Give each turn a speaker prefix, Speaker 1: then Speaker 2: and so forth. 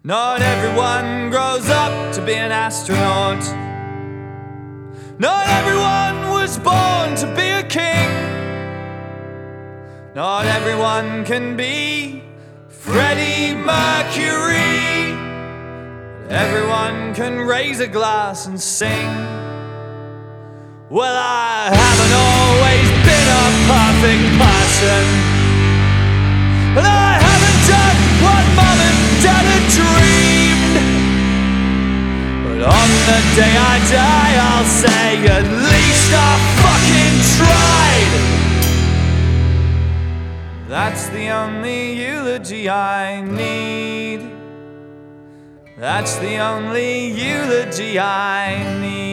Speaker 1: Not everyone grows up to be an astronaut. Not everyone was born to be a king. Not everyone can be Freddie Mercury. But everyone can raise a glass and sing. Well, I haven't always been a perfect person, and I haven't done what Mom and Dad had dreamed. But on the day I die, I'll say at least I fucking tried. That's the only eulogy I need. That's the only eulogy I need.